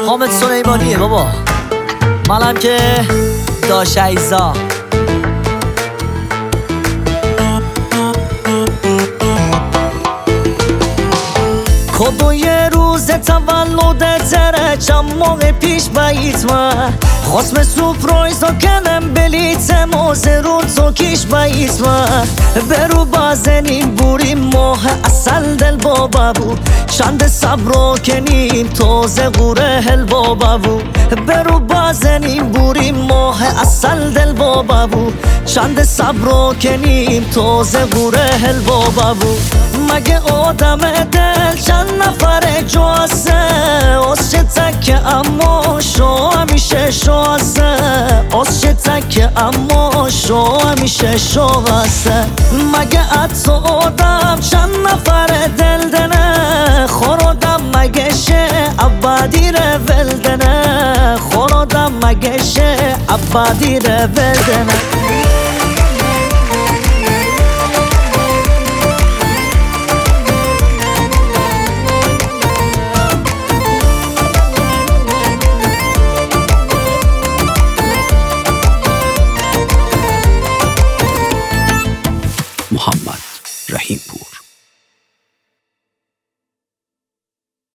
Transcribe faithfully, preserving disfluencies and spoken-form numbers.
حامد سلیمانیه بابا، منم که داشیزا. کدو یه روز تولد تره چند ماه پیش باید ما خواست سپرایز و کنم بلیت موزه رو تو کش باید ما برو بازنیم بوریم ماه اصل دل بابا بود چند صبر کنیم توزه غوره هل بابا بود برو بازنیم بوریم ماه اصل دل بابا بود چند صبر کنیم توزه غوره هل بابا بود مگه آدم دل چند نفر جواسه از چه تکه اما شو همیشه شواسه از چه تکه اما شو همیشه شواسه مگه حتی آدم چند نفر دل دنه خورادم مگه شه عبادی رو ولدنه خورادم مگه شه عبادی رو ولدنه